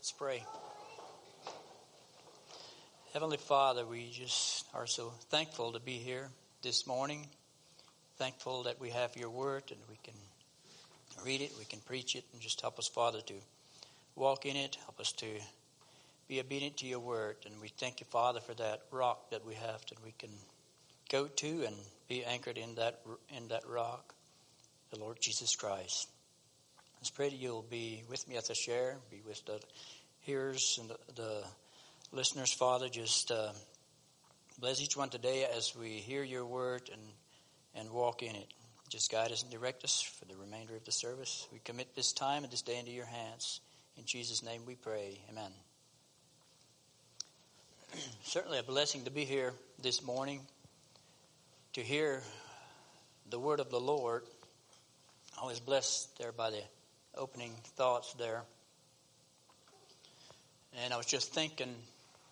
Let's pray. Heavenly Father, we just are so thankful to be here this morning. Thankful that we have your word and we can read it, we can preach it, and just help us, Father, to walk in it. Help us to be obedient to your word. And we thank you, Father, for that rock that we have that we can go to and be anchored in that rock, the Lord Jesus Christ. Let's pray that you'll be with me as I share, be with the hearers and the listeners, Father. Just bless each one today as we hear your word and walk in it. Just guide us and direct us for the remainder of the service. We commit this time and this day into your hands. In Jesus' name we pray. Amen. Certainly a blessing to be here this morning to hear the word of the Lord. I was blessed there by the opening thoughts there. And I was just thinking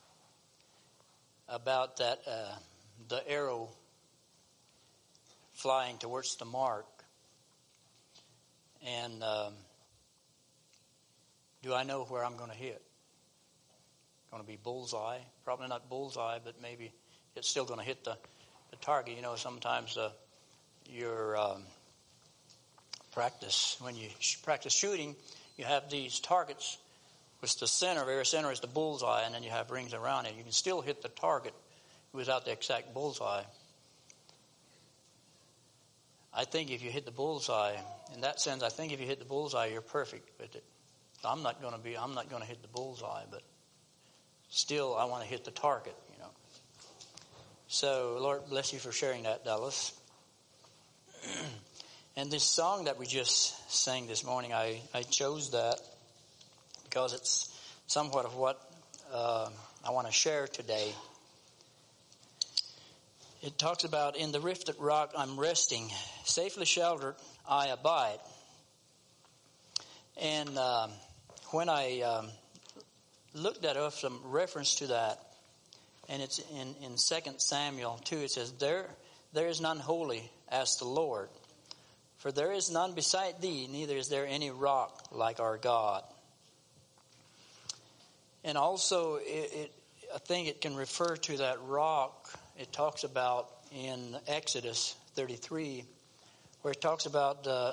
about that, the arrow flying towards the mark. And do I know where I'm going to hit? Going to be bullseye? Probably not bullseye, but maybe it's still going to hit the target. You know, sometimes your practice, when you practice shooting, you have these targets with the center, very center is the bullseye, and then you have rings around it. You can still hit the target without the exact bullseye. I think if you hit the bullseye, in that sense, I think if you hit the bullseye, you're perfect with it. I'm not going to hit the bullseye, but still I want to hit the target, you know. So, Lord, bless you for sharing that, Dallas. And this song that we just sang this morning, I chose that because it's somewhat of what I want to share today. It talks about, in the rifted rock I'm resting, safely sheltered I abide. And when I looked at some reference to that, and it's in 2 Samuel 2, it says, There is none holy as the Lord, for there is none beside thee, neither is there any rock like our God. And also, I think it can refer to that rock. It talks about in Exodus 33, where it talks about the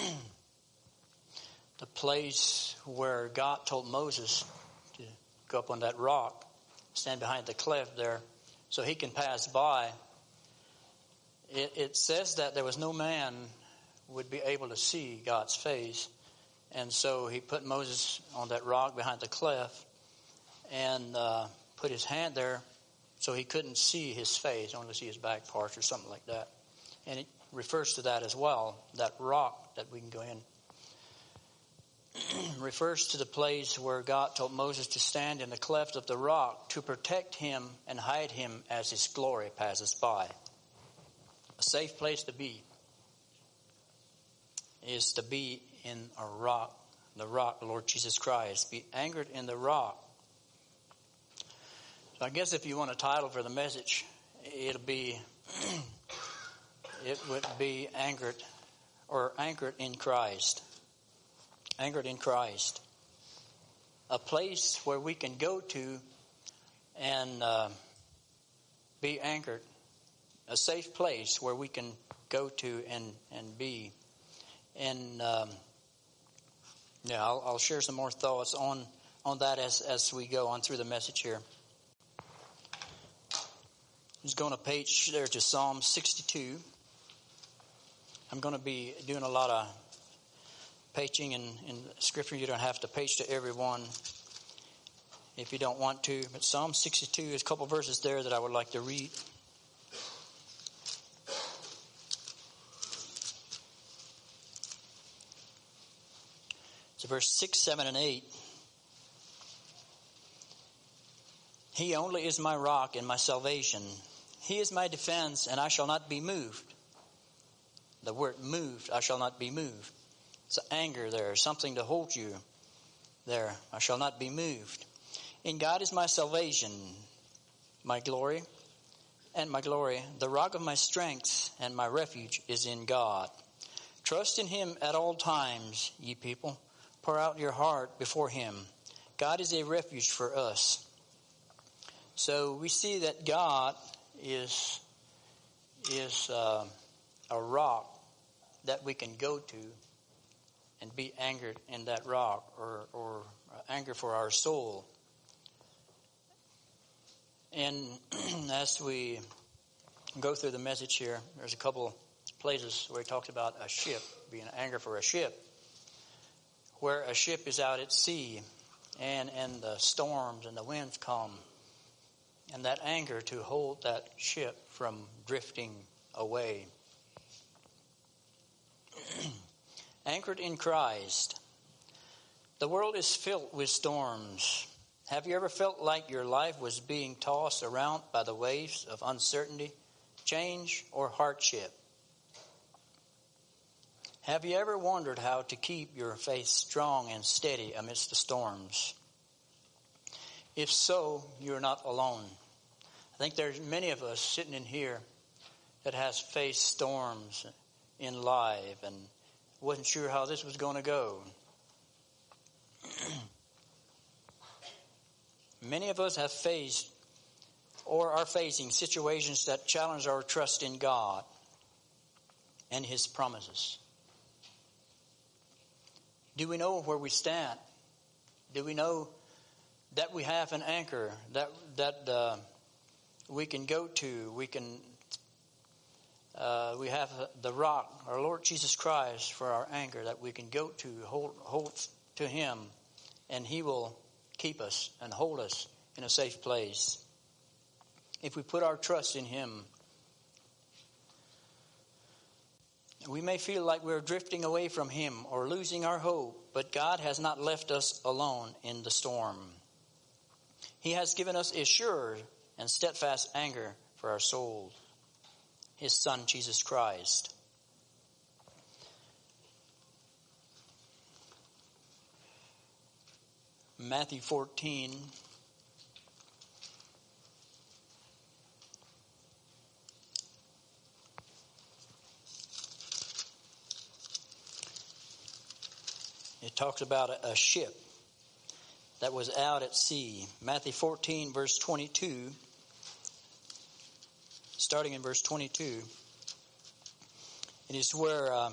place where God told Moses to go up on that rock, stand behind the cliff there, so he can pass by. It says that there was no man would be able to see God's face, and so he put Moses on that rock behind the cliff and put his hand there so he couldn't see his face, only see his back parts or something like that. And it refers to that as well, that rock that we can go in. Refers to the place where God told Moses to stand in the cleft of the rock to protect him and hide him as his glory passes by. A safe place to be is to be in a rock, the rock, the Lord Jesus Christ. Be anchored in the rock. So I guess if you want a title for the message, it would be anchored in Christ. Anchored in Christ. A place where we can go to and be anchored. A safe place where we can go to and be. And I'll share some more thoughts on that as we go on through the message here. Just going to page there to Psalm 62. I'm going to be doing a lot of paging in Scripture. You don't have to page to every one if you don't want to. But Psalm 62 is a couple verses there that I would like to read. It's verse 6, 7, and 8. He only is my rock and my salvation. He is my defense, and I shall not be moved. The word moved, I shall not be moved. It's an anger there, something to hold you there. I shall not be moved. In God is my salvation, my glory, the rock of my strength, and my refuge is in God. Trust in him at all times, ye people. Pour out your heart before him. God is a refuge for us. So we see that God is a rock that we can go to and be anchored in that rock, or anchor for our soul. And as we go through the message here, there's a couple places where he talks about a ship, being an anchor for a ship, where a ship is out at sea and the storms and the winds come, and that anchor to hold that ship from drifting away. Anchored in Christ. The world is filled with storms. Have you ever felt like your life was being tossed around by the waves of uncertainty, change, or hardship? Have you ever wondered how to keep your faith strong and steady amidst the storms? If so, you're not alone. I think there's many of us sitting in here that has faced storms in life and wasn't sure how this was going to go. Many of us have faced or are facing situations that challenge our trust in God and His promises. Do we know where we stand? Do we know that we have an anchor that we can go to? We have the rock, our Lord Jesus Christ, for our anchor that we can go to, hold to Him, and He will keep us and hold us in a safe place. If we put our trust in Him, we may feel like we're drifting away from Him or losing our hope, but God has not left us alone in the storm. He has given us a sure and steadfast anchor for our soul, His Son, Jesus Christ. Matthew 14. It talks about a ship that was out at sea. Matthew 14, verse 22. Starting in verse 22. It is where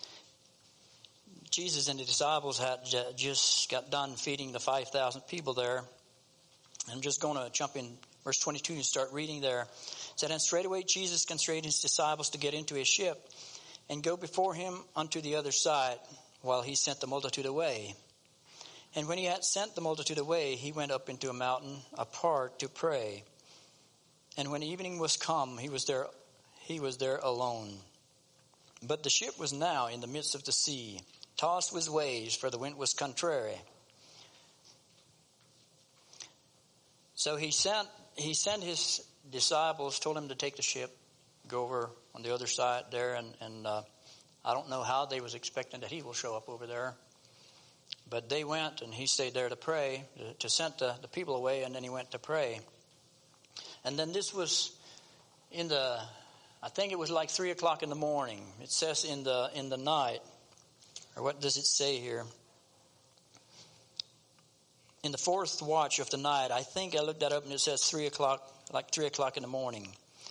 Jesus and the disciples had just got done feeding the 5,000 people there. I'm just going to jump in verse 22 and start reading there. It said, "And straightway Jesus constrained His disciples to get into a ship and go before Him unto the other side, while He sent the multitude away. And when He had sent the multitude away, He went up into a mountain apart to pray. And when evening was come, He was there alone. But the ship was now in the midst of the sea, tossed with waves, for the wind was contrary. So He sent His disciples, told them to take the ship, go over on the other side there, and I don't know how they was expecting that He will show up over there. But they went, and He stayed there to pray, to send the people away, and then He went to pray. And then this was I think it was like 3 o'clock in the morning. It says in the night, or what does it say here? In the fourth watch of the night, I think I looked that up and it says 3 o'clock, like 3 o'clock in the morning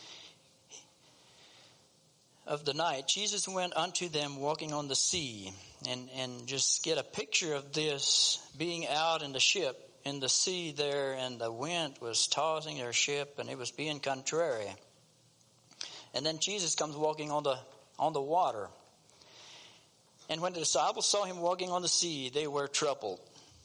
of the night. Jesus went unto them walking on the sea, and just get a picture of this being out in the ship, in the sea there, and the wind was tossing their ship and it was being contrary. And then Jesus comes walking on the water. And when the disciples saw Him walking on the sea, they were troubled.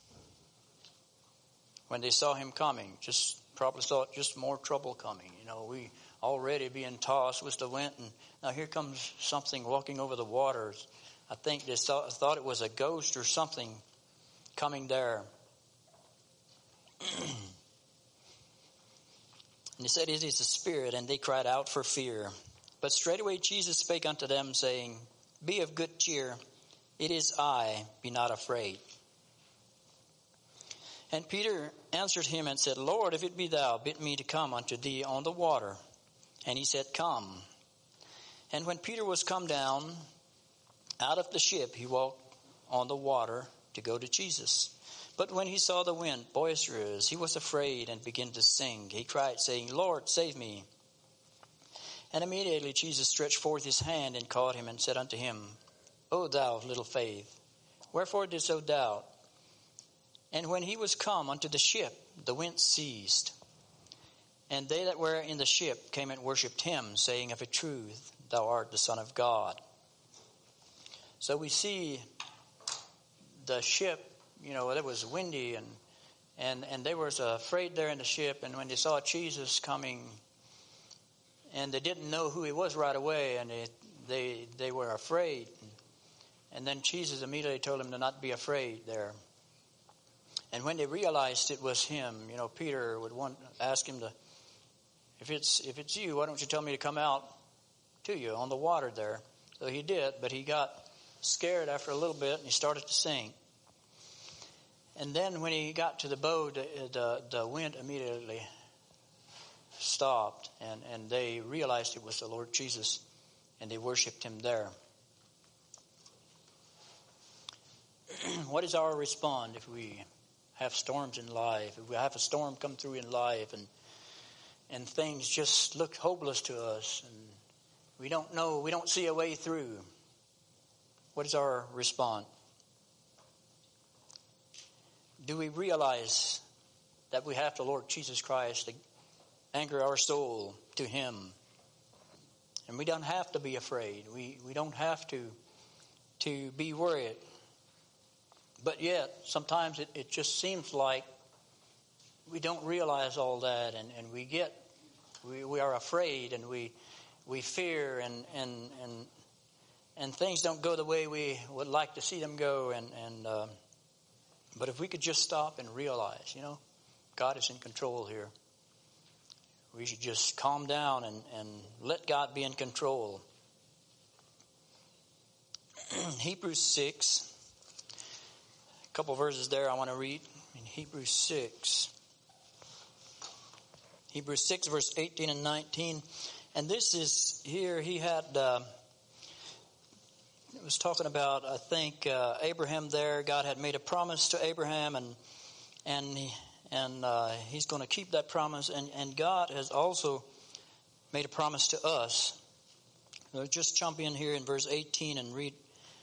When they saw Him coming, just probably thought just more trouble coming. We already being tossed with the wind, and now here comes something walking over the waters. I think they thought it was a ghost or something coming there. And He said, "It is a spirit," and they cried out for fear. But straightway Jesus spake unto them, saying, "Be of good cheer, it is I, be not afraid." And Peter answered Him and said, "Lord, if it be Thou, bid me to come unto Thee on the water." And He said, "Come." And when Peter was come down out of the ship, he walked on the water to go to Jesus. But when he saw the wind boisterous, he was afraid and began to sink. He cried, saying, Lord, save me. And immediately Jesus stretched forth his hand and caught him and said unto him, O thou of little faith, wherefore didst thou doubt? And when he was come unto the ship, the wind ceased. And they that were in the ship came and worshipped him, saying, Of a truth, thou art the Son of God. So we see the ship, it was windy and they were afraid there in the ship. And when they saw Jesus coming, and they didn't know who he was right away, and they were afraid. And then Jesus immediately told them to not be afraid there. And when they realized it was him, Peter would ask him to, if it's you, why don't you tell me to come out to you on the water there? So he did, but he got scared after a little bit and he started to sink. And then when he got to the boat, the wind immediately stopped, and they realized it was the Lord Jesus, and they worshipped him there. What is our response if we have storms in life? If we have a storm come through in life and things just look hopeless to us and we don't see a way through, what is our response? Do we realize that we have the Lord Jesus Christ to anchor our soul to him? And we don't have to be afraid. We don't have to be worried. But yet, sometimes it just seems like we don't realize all that, and we are afraid, and we fear, and things don't go the way we would like to see them go. But if we could just stop and realize, God is in control here. We should just calm down and let God be in control. Hebrews 6. A couple verses there I want to read in Hebrews 6. Hebrews 6 verse 18 and 19. And this is here he had, it was talking about, I think, Abraham there. God had made a promise to Abraham and he's going to keep that promise. And God has also made a promise to us. So just jump in here in verse 18 and read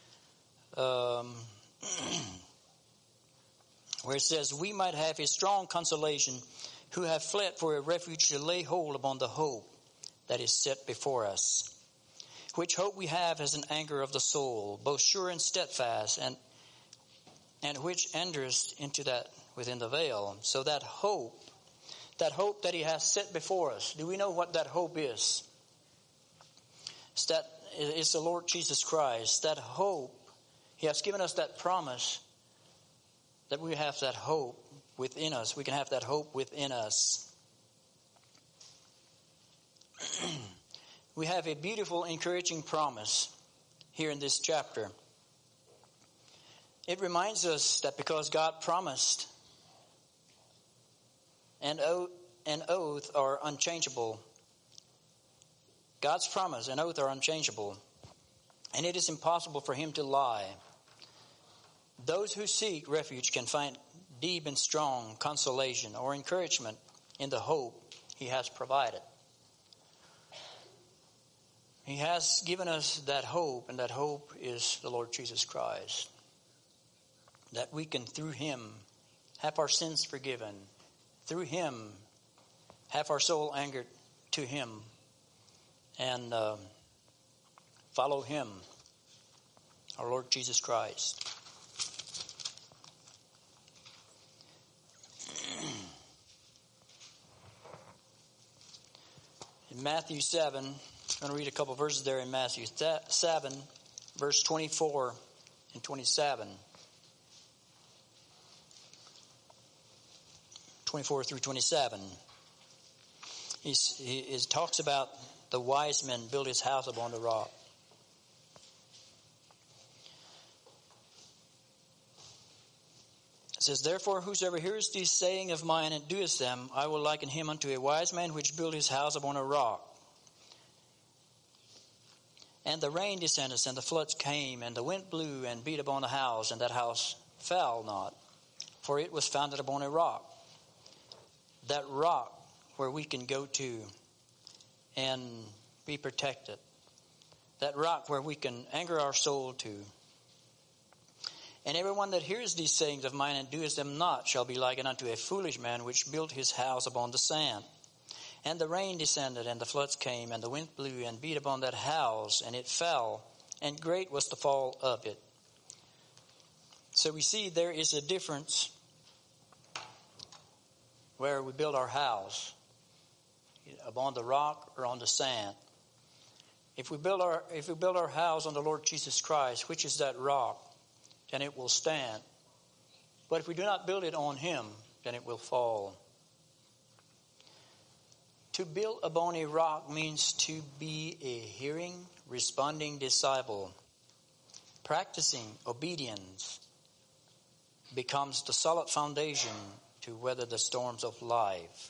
where it says, we might have a strong consolation who have fled for a refuge to lay hold upon the hope that is set before us. Which hope we have as an anchor of the soul, both sure and steadfast, and which enters into that within the veil. So that hope that he has set before us, do we know what that hope is? It's the Lord Jesus Christ. That hope, he has given us that promise that we have that hope within us. We can have that hope within us. We have a beautiful, encouraging promise here in this chapter. It reminds us that because God promised, an oath are unchangeable. God's promise and oath are unchangeable, and it is impossible for him to lie. Those who seek refuge can find deep and strong consolation or encouragement in the hope he has provided. He has given us that hope, and that hope is the Lord Jesus Christ. That we can, through him, have our sins forgiven. Through him, have our soul anchored to him and follow him, our Lord Jesus Christ. In Matthew 7, I'm going to read a couple verses there in Matthew 7, verse 24 and 27. 24 through 27. He talks about the wise men built his house upon the rock. It says, therefore, whosoever hears these saying of mine and doeth them, I will liken him unto a wise man which built his house upon a rock. And the rain descended, and the floods came, and the wind blew and beat upon the house, and that house fell not. for it was founded upon a rock. That rock where we can go to and be protected. That rock where we can anchor our soul to. And everyone that hears these sayings of mine and doeth them not shall be likened unto a foolish man which built his house upon the sand. And the rain descended, and the floods came, and the wind blew and beat upon that house, and it fell, and great was the fall of it. So we see there is a difference where we build our house, upon the rock or on the sand. If we build our house on the Lord Jesus Christ, which is that rock, then it will stand. But if we do not build it on him, then it will fall. To build upon a rock means to be a hearing, responding disciple. Practicing obedience becomes the solid foundation to weather the storms of life.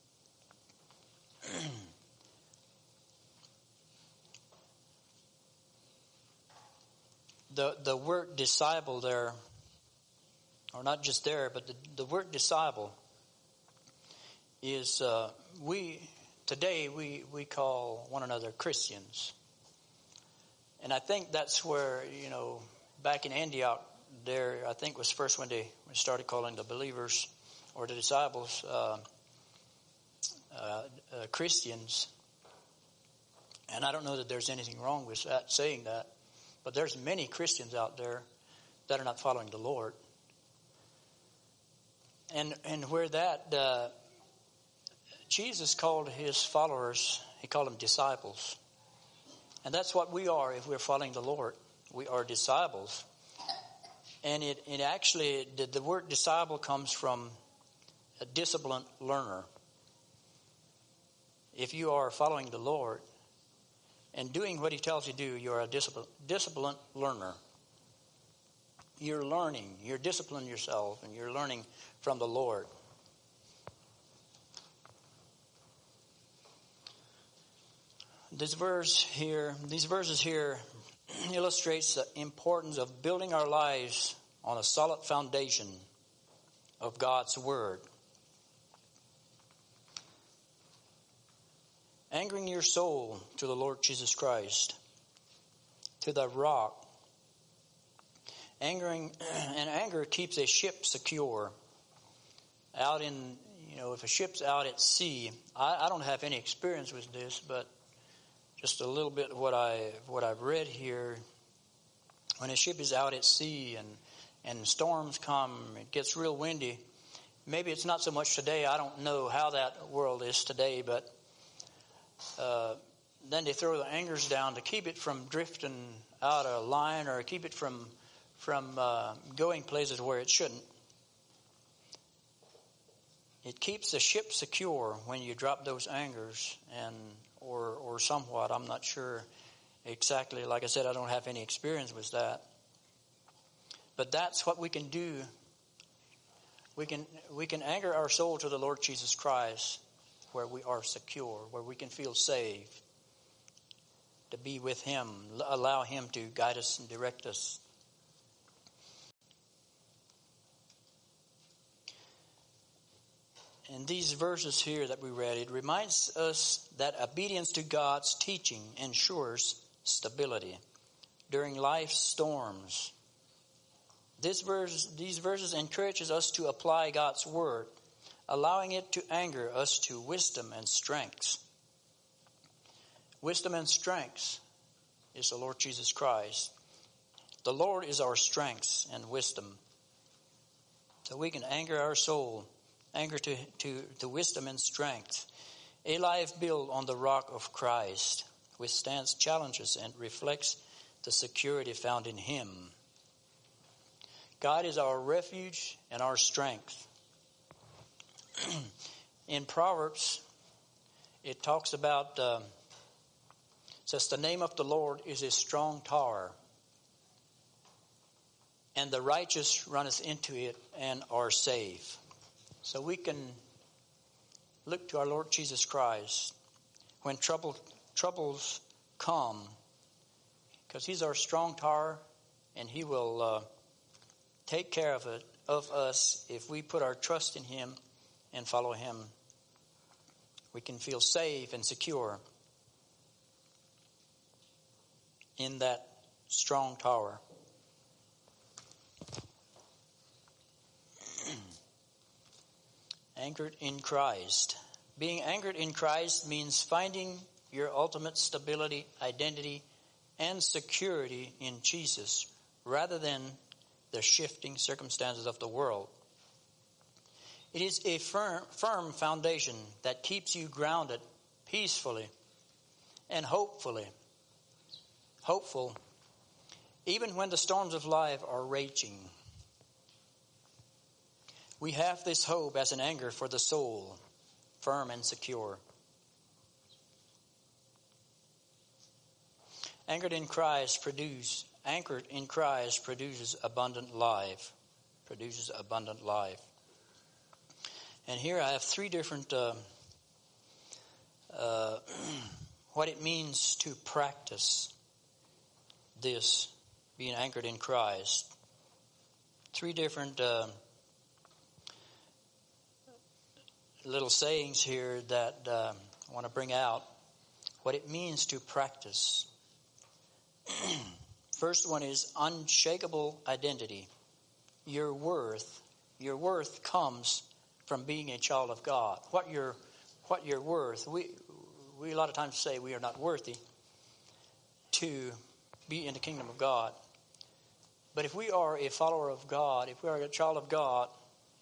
The word disciple there, or not just there, but the word disciple is, today we call one another Christians. And I think that's where, back in Antioch there, I think was first when they started calling the believers or the disciples Christians. And I don't know that there's anything wrong with that, saying that. But there's many Christians out there that are not following the Lord. And where that, Jesus called his followers, he called them disciples. And that's what we are if we're following the Lord. We are disciples. And it actually, the word disciple comes from a disciplined learner. If you are following the Lord and doing what he tells you to do, you're a disciplined learner. You're learning, you're disciplining yourself, and you're learning from the Lord. These verses here illustrates the importance of building our lives on a solid foundation of God's Word. Anchoring your soul to the Lord Jesus Christ, to the rock. Anger keeps a ship secure. Out in, if a ship's out at sea, I don't have any experience with this, but just a little bit of what I've read here. When a ship is out at sea and storms come, it gets real windy. Maybe it's not so much today. I don't know how that world is today, but then they throw the anchors down to keep it from drifting out of line or keep it from going places where it shouldn't. It keeps the ship secure when you drop those anchors or somewhat. I'm not sure exactly. Like I said, I don't have any experience with that. But that's what we can do. We can anchor our soul to the Lord Jesus Christ, where we are secure, where we can feel safe, to be with him, allow him to guide us and direct us. In these verses here that we read, it reminds us that obedience to God's teaching ensures stability during life's storms. These verses encourages us to apply God's word, allowing it to anchor us to wisdom and strength. Wisdom and strength is the Lord Jesus Christ. The Lord is our strength and wisdom. So we can anchor our soul, anchor to wisdom and strength. A life built on the rock of Christ withstands challenges and reflects the security found in him. God is our refuge and our strength. In Proverbs, it talks about, says the name of the Lord is a strong tower, and the righteous runneth into it and are safe. So we can look to our Lord Jesus Christ when troubles come, because he's our strong tower, and he will take care of of us, if we put our trust in Him and follow Him, we can feel safe and secure in that strong tower. Anchored in Christ. Being anchored in Christ means finding your ultimate stability, identity, and security in Jesus rather than the shifting circumstances of the world. It is a firm foundation that keeps you grounded peacefully and hopeful, even when the storms of life are raging. We have this hope as an anchor for the soul, firm and secure. Anchored in Christ produces abundant life. Produces abundant life. And here I have three different what it means to practice this, being anchored in Christ. Three different little sayings here that I want to bring out what it means to practice. First one is unshakable identity. Your worth comes from being a child of God. What you're worth. We a lot of times say we are not worthy to be in the kingdom of God. But if we are a follower of God, if we are a child of God,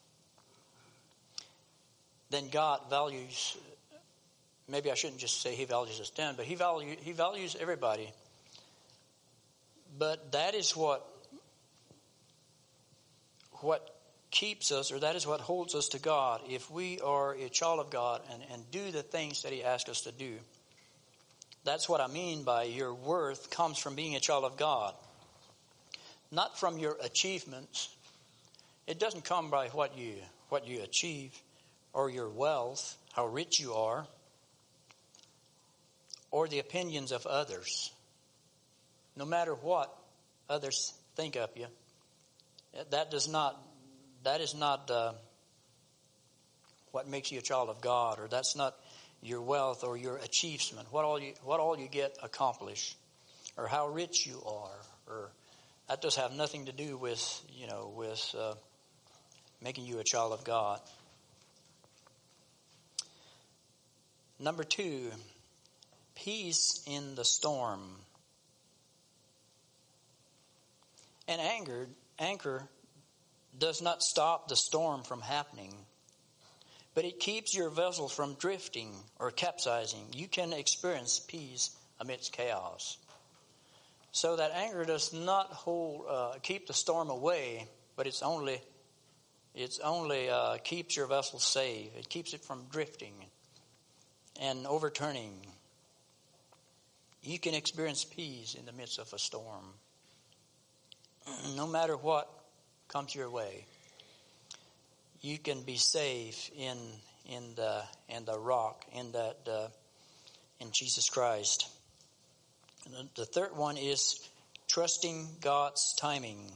then God values, maybe I shouldn't just say He values us then, but He values everybody. But that is what keeps us, or that is what holds us to God. If we are a child of God and do the things that He asks us to do, that's what I mean by your worth comes from being a child of God. Not from your achievements. It doesn't come by what you achieve or your wealth, how rich you are, or the opinions of others. No matter what others think of you, that is not what makes you a child of God, or that's not your wealth or your achievement. What all you get accomplished, or how rich you are, or that does have nothing to do with making you a child of God. Number 2, peace in the storm. An anchor does not stop the storm from happening, but it keeps your vessel from drifting or capsizing. You can experience peace amidst chaos. So that anchor does not keep the storm away, but it's only keeps your vessel safe. It keeps it from drifting and overturning. You can experience peace in the midst of a storm. No matter what comes your way, you can be safe in the rock, in Jesus Christ. And the third one is trusting God's timing.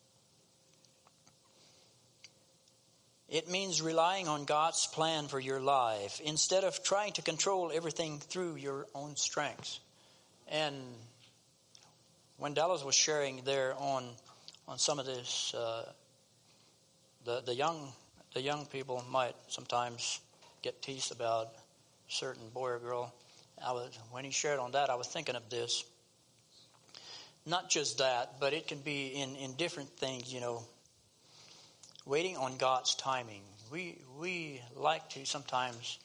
It means relying on God's plan for your life instead of trying to control everything through your own strengths. And when Dallas was sharing there on some of this, the young people might sometimes get teased about a certain boy or girl. When he shared on that, I was thinking of this. Not just that, but it can be in different things, waiting on God's timing. We like to sometimes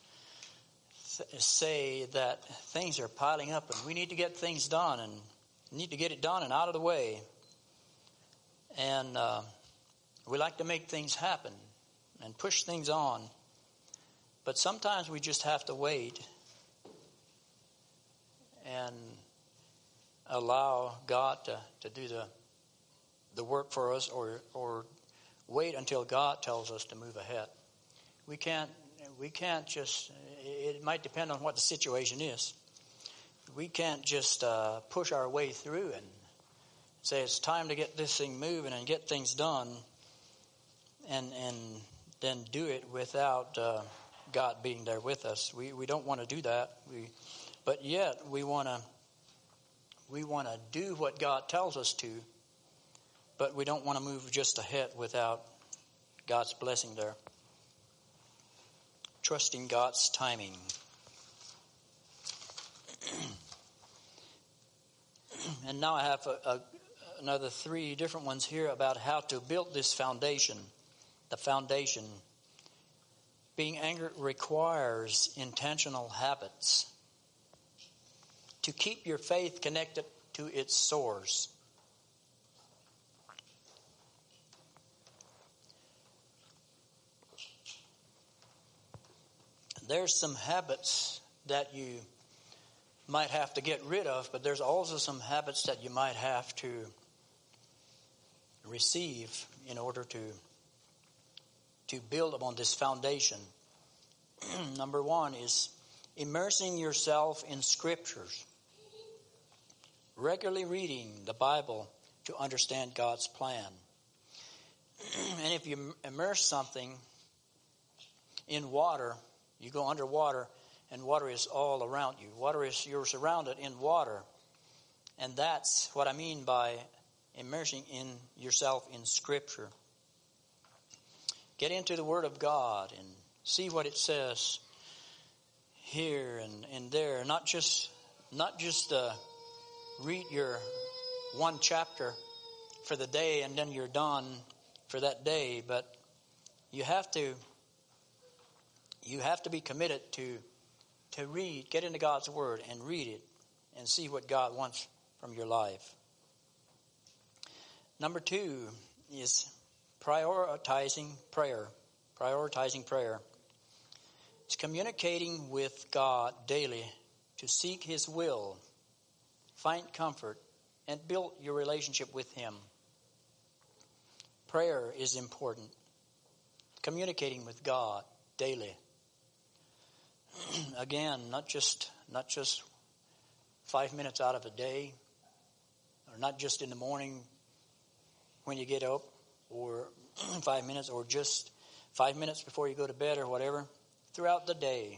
say that things are piling up and we need to get things done and need to get it done and out of the way. And we like to make things happen and push things on. But sometimes we just have to wait and allow God to do the work for us, or wait until God tells us to move ahead. We can't just, it might depend on what the situation is. We can't just push our way through and say it's time to get this thing moving and get things done and then do it without God being there with us. We don't want to do that. But yet we want to do what God tells us to, but we don't want to move just ahead without God's blessing there. Trusting God's timing. And now I have another 3 different ones here about how to build this foundation. The foundation. Being angry requires intentional habits to keep your faith connected to its source. There's some habits that you might have to get rid of, but there's also some habits that you might have to receive in order to build upon this foundation. Number 1 is immersing yourself in scriptures. Regularly reading the Bible to understand God's plan. And if you immerse something in water, you go underwater and water is all around you. You're surrounded in water. And that's what I mean by immersing in yourself in Scripture. Get into the Word of God and see what it says here and there. Not just read your 1 chapter for the day and then you're done for that day, but you have to be committed to read, get into God's Word and read it and see what God wants from your life. Number 2 is prioritizing prayer. Prioritizing prayer. It's communicating with God daily to seek His will, find comfort, and build your relationship with Him. Prayer is important. Communicating with God daily. Again, not just 5 minutes out of a day, or not just in the morning when you get up, or 5 minutes, or just 5 minutes before you go to bed or whatever. Throughout the day,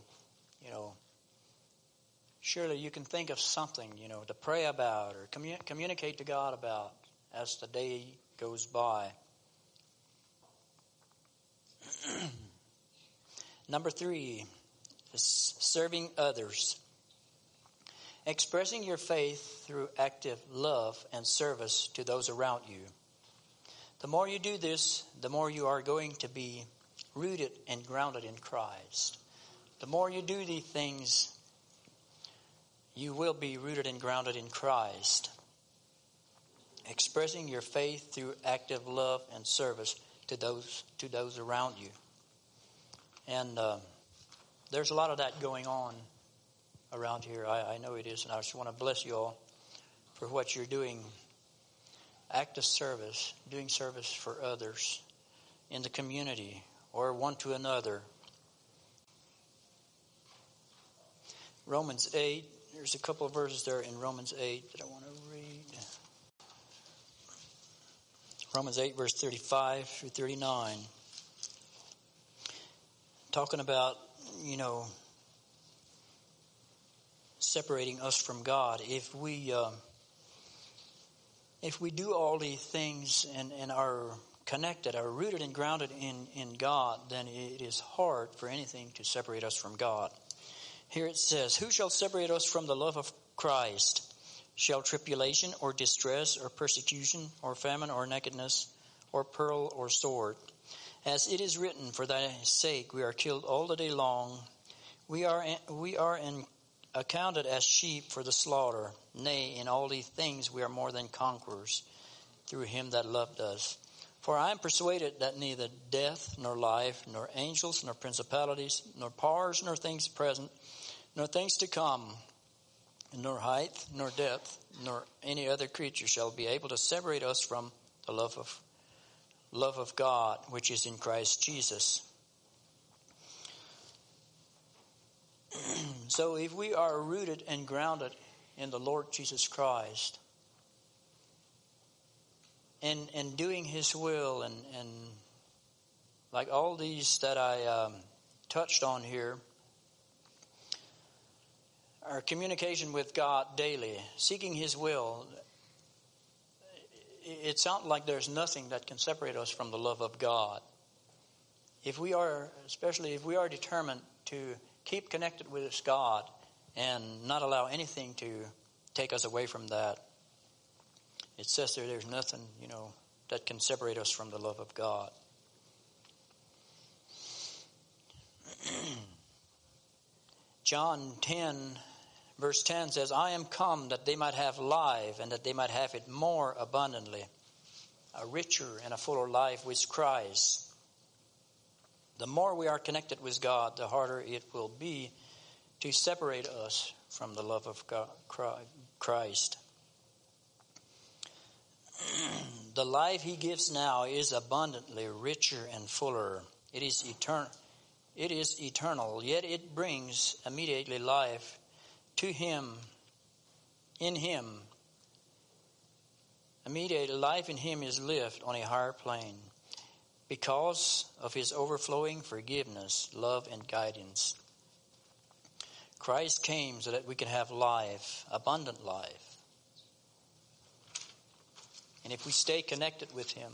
surely you can think of something, to pray about or communicate to God about as the day goes by. Number 3 is serving others. Expressing your faith through active love and service to those around you. The more you do this, the more you are going to be rooted and grounded in Christ. The more you do these things, you will be rooted and grounded in Christ. Expressing your faith through active love and service to those around you. And there's a lot of that going on around here. I know it is, and I just want to bless you all for what you're doing. Active service, doing service for others in the community or one to another. Romans 8, there's a couple of verses there in Romans 8 that I want to read. Romans 8, verse 35 through 39. Talking about, separating us from God. If we do all these things and are connected, are rooted and grounded in God, then it is hard for anything to separate us from God. Here it says, "Who shall separate us from the love of Christ? Shall tribulation or distress or persecution or famine or nakedness or peril or sword? As it is written, for thy sake we are killed all the day long. We are accounted as sheep for the slaughter. Nay, in all these things we are more than conquerors through him that loved us. For I am persuaded that neither death, nor life, nor angels, nor principalities, nor powers, nor things present, nor things to come, nor height, nor depth, nor any other creature shall be able to separate us from the love of God, which is in Christ Jesus." So if we are rooted and grounded in the Lord Jesus Christ, and doing his will and like all these that I touched on here, our communication with God daily, seeking His will, it sounds like there's nothing that can separate us from the love of God. Especially if we are determined to keep connected with this God and not allow anything to take us away from that. It says there's nothing, that can separate us from the love of God. John 10, verse 10 says, I am come that they might have life and that they might have it more abundantly. A richer and a fuller life with Christ. The more we are connected with God, the harder it will be to separate us from the love of God, Christ. The life He gives now is abundantly richer and fuller. It is eternal, yet it brings immediately life to Him, in Him. Immediately life in Him is lived on a higher plane because of His overflowing forgiveness, love, and guidance. Christ came so that we can have life, abundant life. And if we stay connected with Him,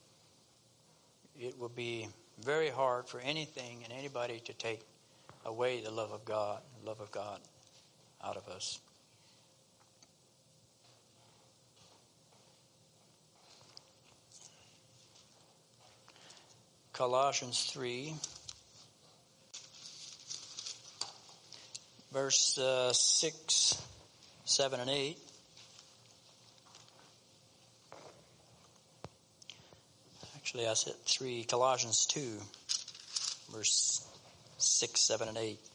it will be very hard for anything and anybody to take away the love of God out of us. Colossians 3, verse 6, 7, and 8. Actually, I said 3, Colossians 2, verse 6, 7, and 8. It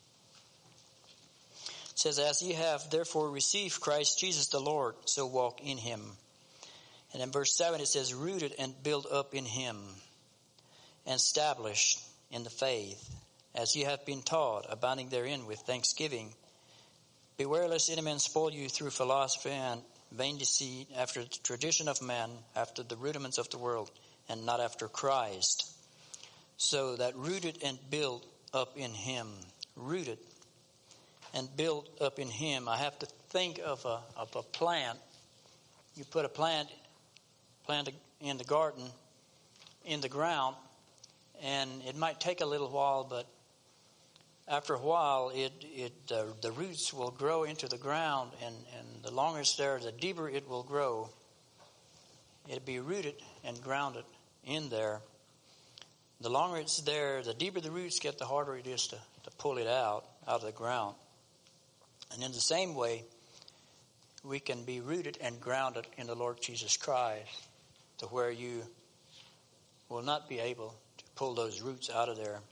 says, as ye have therefore received Christ Jesus the Lord, so walk in Him. And in verse 7 it says, rooted and built up in Him, and established in the faith, as ye have been taught, abounding therein with thanksgiving. Beware lest any man spoil you through philosophy and vain deceit, after the tradition of man, after the rudiments of the world, and not after Christ. So that rooted and built up in Him. Rooted and built up in Him. I have to think of a plant. You put a plant in the garden, in the ground, and it might take a little while, but after a while, the roots will grow into the ground, and the longer it's there, the deeper it will grow. It'll be rooted and grounded in there. The longer it's there, the deeper the roots get, the harder it is to pull it out of the ground. And in the same way, we can be rooted and grounded in the Lord Jesus Christ to where you will not be able to pull those roots out of there.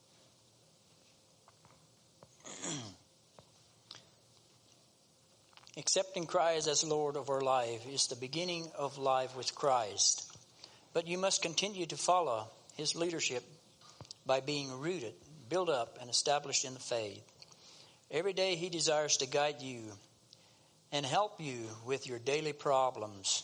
Accepting Christ as Lord of our life is the beginning of life with Christ. But you must continue to follow His leadership by being rooted, built up, and established in the faith. Every day He desires to guide you and help you with your daily problems.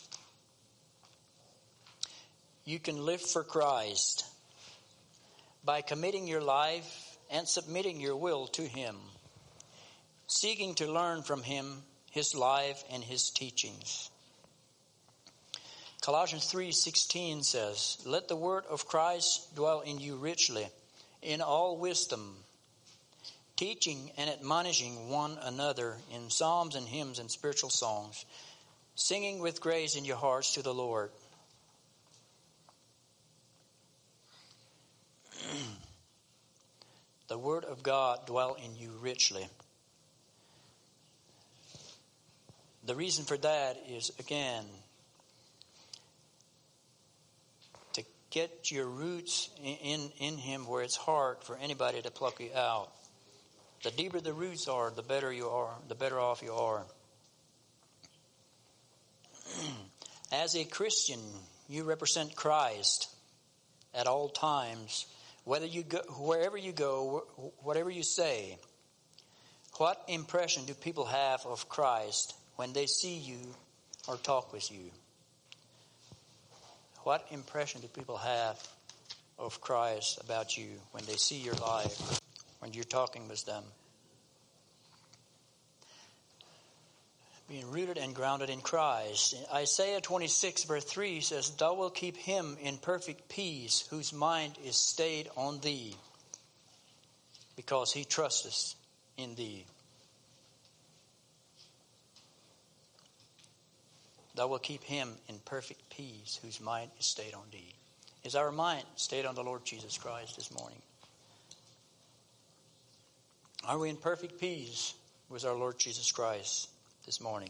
You can live for Christ by committing your life and submitting your will to Him, seeking to learn from Him, His life, and His teachings. Colossians 3:16 says, let the word of Christ dwell in you richly, in all wisdom, teaching and admonishing one another in psalms and hymns and spiritual songs, singing with grace in your hearts to the Lord. The word of God dwell in you richly. The reason for that is, again, to get your roots in Him where it's hard for anybody to pluck you out. The deeper the roots are, the better you are, the better off you are. As a Christian, you represent Christ at all times. Whether you go, wherever you go, whatever you say, what impression do people have of Christ when they see you or talk with you? What impression do people have of Christ about you when they see your life, when you're talking with them. Being rooted and grounded in Christ. Isaiah 26 verse 3 says, Thou wilt keep him in perfect peace, whose mind is stayed on thee, because he trusteth in thee. Thou wilt keep him in perfect peace, whose mind is stayed on thee. Is our mind stayed on the Lord Jesus Christ this morning? Are we in perfect peace with our Lord Jesus Christ this morning?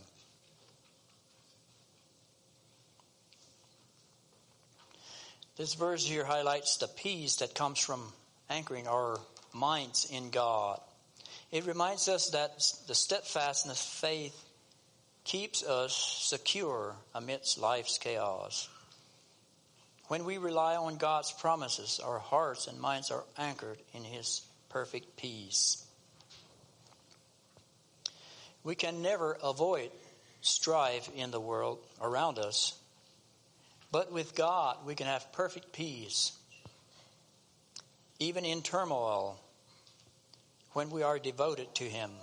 This verse here highlights the peace that comes from anchoring our minds in God. It reminds us that the steadfastness of faith keeps us secure amidst life's chaos. When we rely on God's promises, our hearts and minds are anchored in His perfect peace. We can never avoid strife in the world around us, but with God we can have perfect peace, even in turmoil, when we are devoted to Him.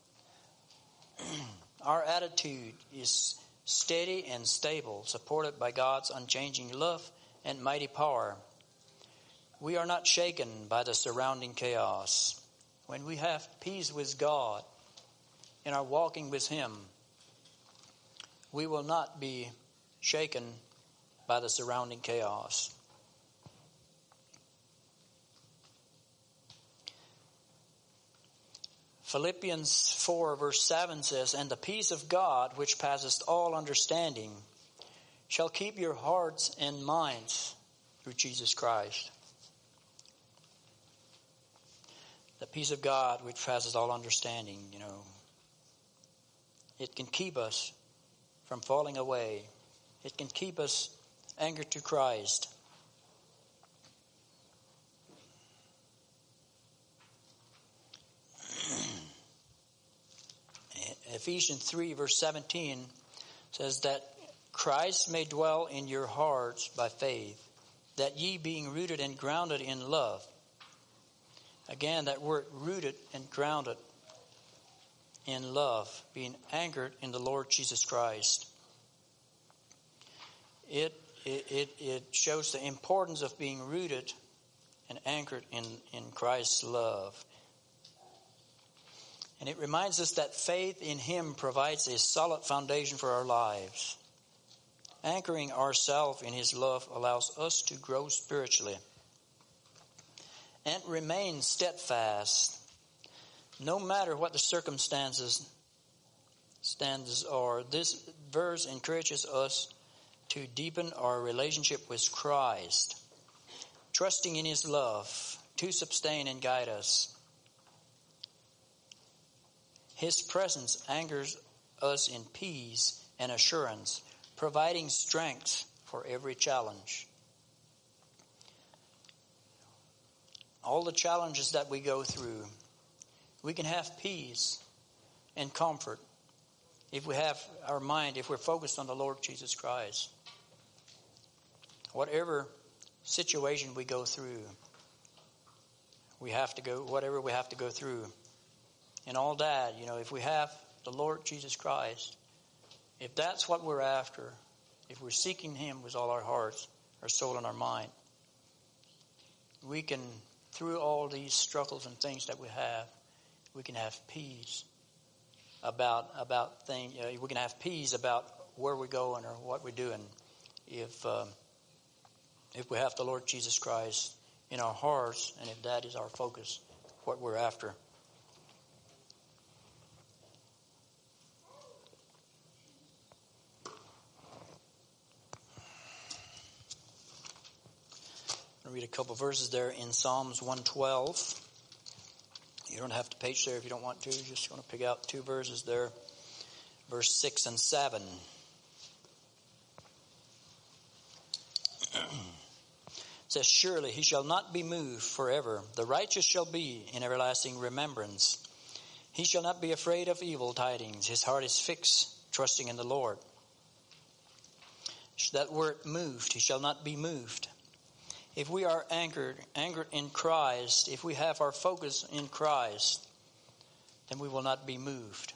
Our attitude is steady and stable, supported by God's unchanging love and mighty power. We are not shaken by the surrounding chaos. When we have peace with God and are walking with Him, we will not be shaken by the surrounding chaos. Philippians 4 verse 7 says, And the peace of God, which passeth all understanding, shall keep your hearts and minds through Jesus Christ. The peace of God, which passes all understanding, it can keep us from falling away. It can keep us anchored to Christ. Ephesians 3 verse 17 says that Christ may dwell in your hearts by faith, that ye being rooted and grounded in love. Again, that word rooted and grounded in love, being anchored in the Lord Jesus Christ. It shows the importance of being rooted and anchored in Christ's love. And it reminds us that faith in Him provides a solid foundation for our lives. Anchoring ourselves in His love allows us to grow spiritually and remain steadfast, no matter what the circumstances are. This verse encourages us to deepen our relationship with Christ, trusting in His love to sustain and guide us. His presence anchors us in peace and assurance, providing strength for every challenge. All the challenges that we go through, we can have peace and comfort if we have our mind, if we're focused on the Lord Jesus Christ. Whatever situation we go through, whatever we have to go through. And all that, if we have the Lord Jesus Christ, if that's what we're after, if we're seeking Him with all our hearts, our soul, and our mind, we can, through all these struggles and things that we can have peace about things. We can have peace about where we're going or what we're doing if we have the Lord Jesus Christ in our hearts, and if that is our focus, what we're after. I'll read a couple verses there in Psalms 112. You don't have to page there if you don't want to. Just going to pick out two verses there. Verse 6 and 7. It says, Surely he shall not be moved forever. The righteous shall be in everlasting remembrance. He shall not be afraid of evil tidings. His heart is fixed, trusting in the Lord. That word moved, he shall not be moved. If we are anchored in Christ, if we have our focus in Christ, then we will not be moved.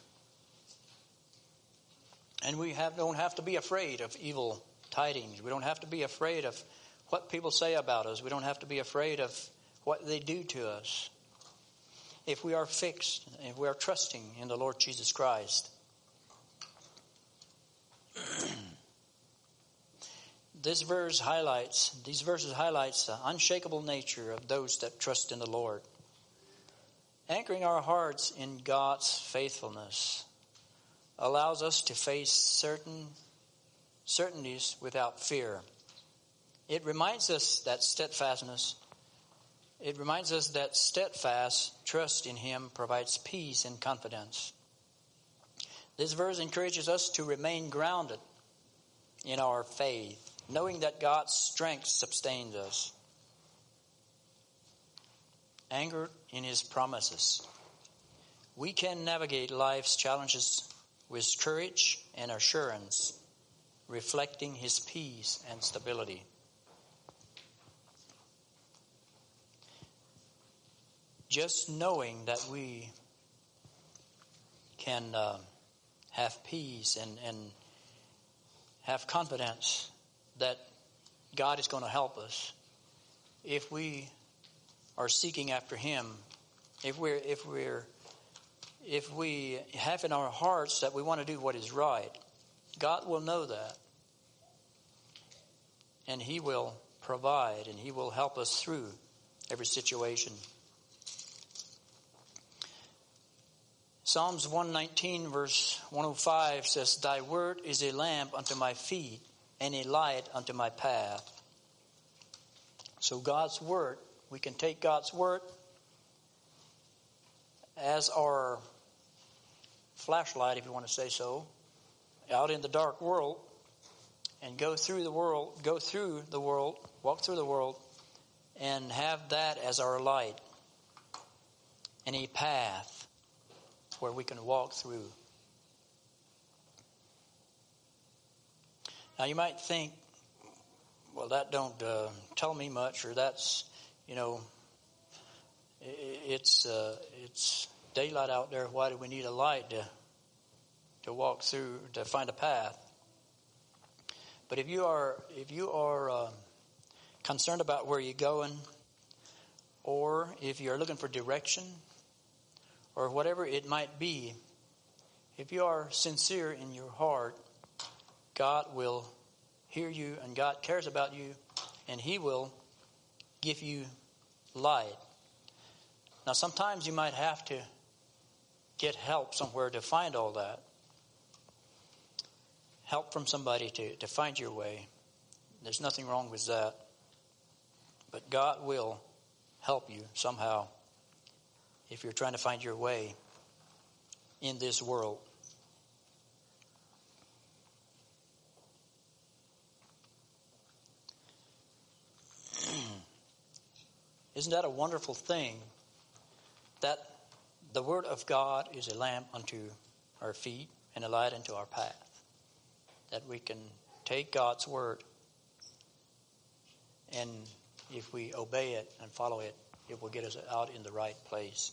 And we don't have to be afraid of evil tidings. We don't have to be afraid of what people say about us. We don't have to be afraid of what they do to us. If we are fixed, if we are trusting in the Lord Jesus Christ. These verses highlights the unshakable nature of those that trust in the Lord. Anchoring our hearts in God's faithfulness allows us to face certainties without fear. It reminds us that steadfast trust in Him provides peace and confidence. This verse encourages us to remain grounded in our faith, knowing that God's strength sustains us. Anchored in His promises, we can navigate life's challenges with courage and assurance, reflecting His peace and stability. Just knowing that we can have peace and have confidence that God is going to help us if we are seeking after Him, if we have in our hearts that we want to do what is right, God will know that, and He will provide, and He will help us through every situation. Psalms 119 verse 105 says, "Thy word is a lamp unto my feet and a light unto my path." So God's word, we can take God's word as our flashlight, if you want to say so, out in the dark world, and walk through the world, and have that as our light and a path where we can walk through. Now you might think, well, that don't tell me much, or that's, it's daylight out there. Why do we need a light to walk through, to find a path? But if you are concerned about where you're going, or if you're looking for direction, or whatever it might be, if you are sincere in your heart, God will hear you, and God cares about you, and He will give you light. Now, sometimes you might have to get help somewhere to find all that. Help from somebody to find your way. There's nothing wrong with that. But God will help you somehow if you're trying to find your way in this world. Isn't that a wonderful thing, that the Word of God is a lamp unto our feet and a light unto our path? That we can take God's Word, and if we obey it and follow it, it will get us out in the right place.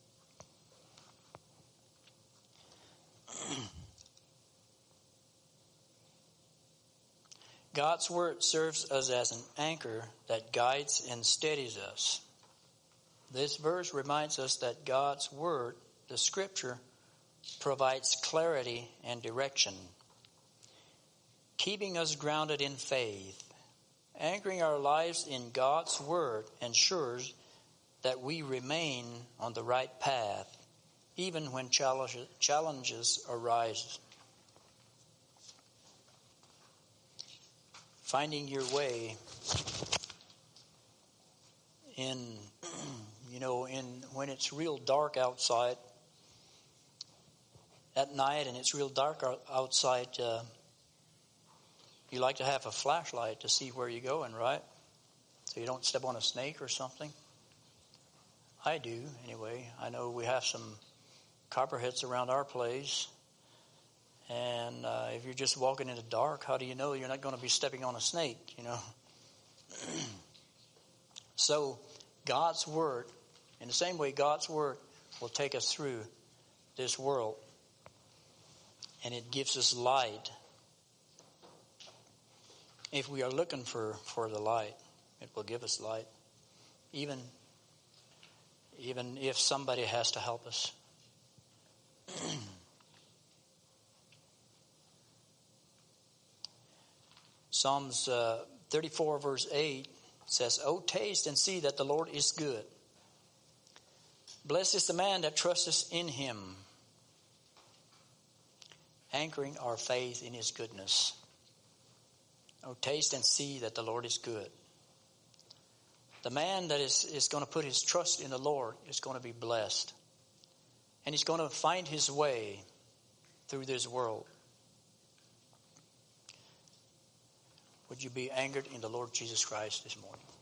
God's Word serves us as an anchor that guides and steadies us. This verse reminds us that God's Word, the Scripture, provides clarity and direction, keeping us grounded in faith. Anchoring our lives in God's Word ensures that we remain on the right path, even when challenges arise. Finding your way when it's real dark outside at night, and it's real dark outside, you like to have a flashlight to see where you're going, right? So you don't step on a snake or something. I do, anyway. I know we have some copperheads around our place. And if you're just walking in the dark, how do you know you're not going to be stepping on a snake, So God's Word, in the same way God's Word will take us through this world, and it gives us light. If we are looking for the light, it will give us light. Even if somebody has to help us. Psalms 34 verse 8 says, "O taste and see that the Lord is good. Blessed is the man that trusteth in him," anchoring our faith in his goodness. Oh, taste and see that the Lord is good. The man that is going to put his trust in the Lord is going to be blessed. And he's going to find his way through this world. Would you be anchored in the Lord Jesus Christ this morning?